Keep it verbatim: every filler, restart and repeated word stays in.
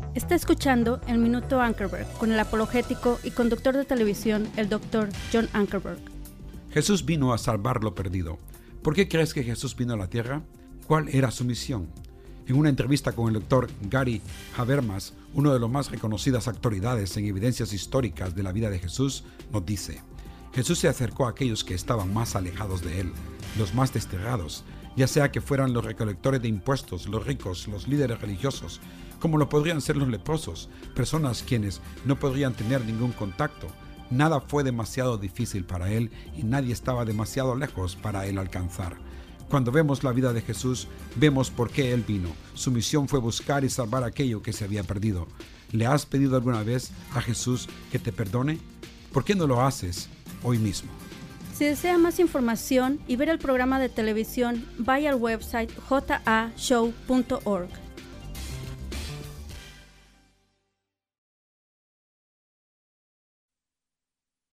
Está escuchando el Minuto Ankerberg con el apologético y conductor de televisión, el doctor John Ankerberg. Jesús vino a salvar lo perdido. ¿Por qué crees que Jesús vino a la tierra? ¿Cuál era su misión? En una entrevista con el doctor Gary Habermas, uno de los más reconocidas autoridades en evidencias históricas de la vida de Jesús, nos dice: Jesús se acercó a aquellos que estaban más alejados de él, los más desterrados, ya sea que fueran los recolectores de impuestos, los ricos, los líderes religiosos, como lo podrían ser los leprosos, personas quienes no podrían tener ningún contacto. Nada fue demasiado difícil para él y nadie estaba demasiado lejos para él alcanzar. Cuando vemos la vida de Jesús, vemos por qué él vino. Su misión fue buscar y salvar aquello que se había perdido. ¿Le has pedido alguna vez a Jesús que te perdone? ¿Por qué no lo haces hoy mismo? Si desea más información y ver el programa de televisión, vaya al website j a show punto org.